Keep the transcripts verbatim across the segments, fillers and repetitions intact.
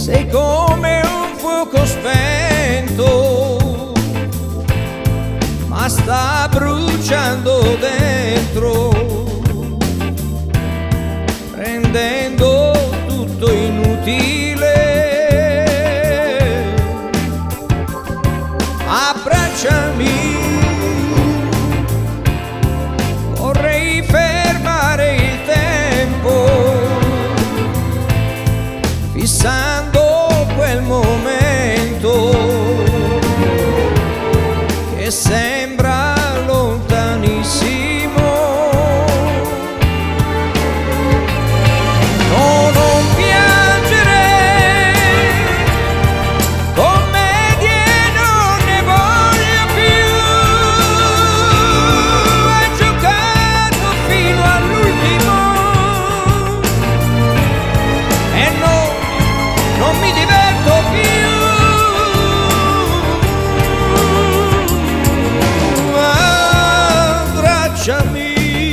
sei come un fuoco spento, ma sta bruciando dentro, rendendo tutto inutile. Abbracciami, vorrei fermare il tempo, fissando quel momento che sembra lontanissimo. No, non piangere, commedie non ne voglio più. Hai giocato fino all'ultimo e no, non mi diverto più. Abbracciami,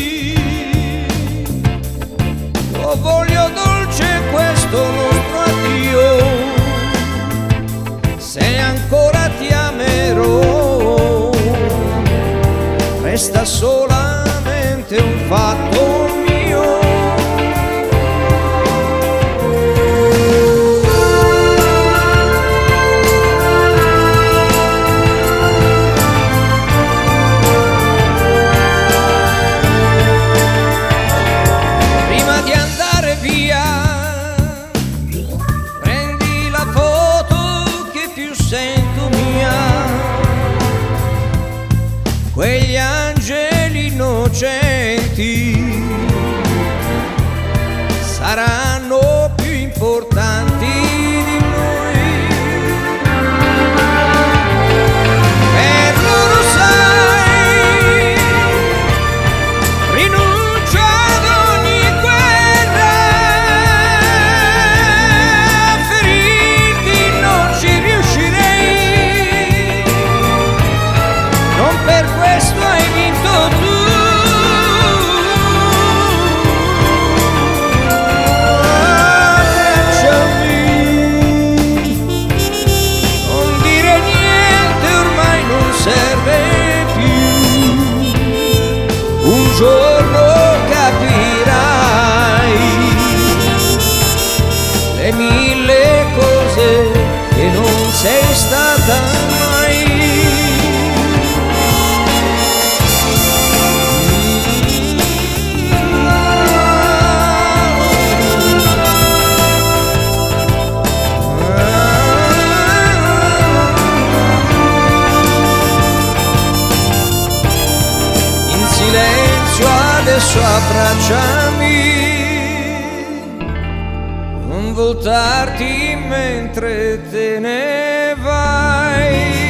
oh, voglio dolce questo nostro addio, se ancora ti amerò, resta solamente un fatto mio. Prima di andare via, prendi la foto che più sento mia. Quegli angeli innocenti saranno più importanti di noi. Per loro sai, rinuncio ad ogni guerra, a ferirti non ci riuscirei, non per questo hai vinto tu. Abbracciami, non dire niente, ormai non serve più. Un giorno capirai le mille cose che non sei stata mai. In silenzio adesso abbracciami, non voltarti mentre te ne vai.